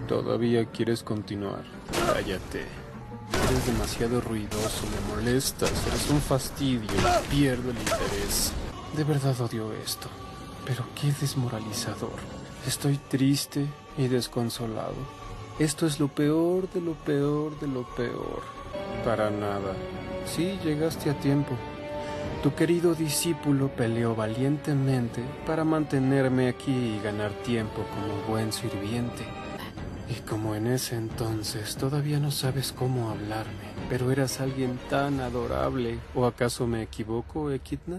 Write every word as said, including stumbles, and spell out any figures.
¿Todavía quieres continuar? Cállate. Eres demasiado ruidoso, me molestas, eres un fastidio, pierdo el interés. De verdad odio esto, pero qué desmoralizador. Estoy triste y desconsolado. Esto es lo peor de lo peor de lo peor. Para nada. Sí, llegaste a tiempo. Tu querido discípulo peleó valientemente para mantenerme aquí y ganar tiempo como buen sirviente. Y como en ese entonces todavía no sabes cómo hablarme, pero eras alguien tan adorable, ¿o acaso me equivoco, Equidna?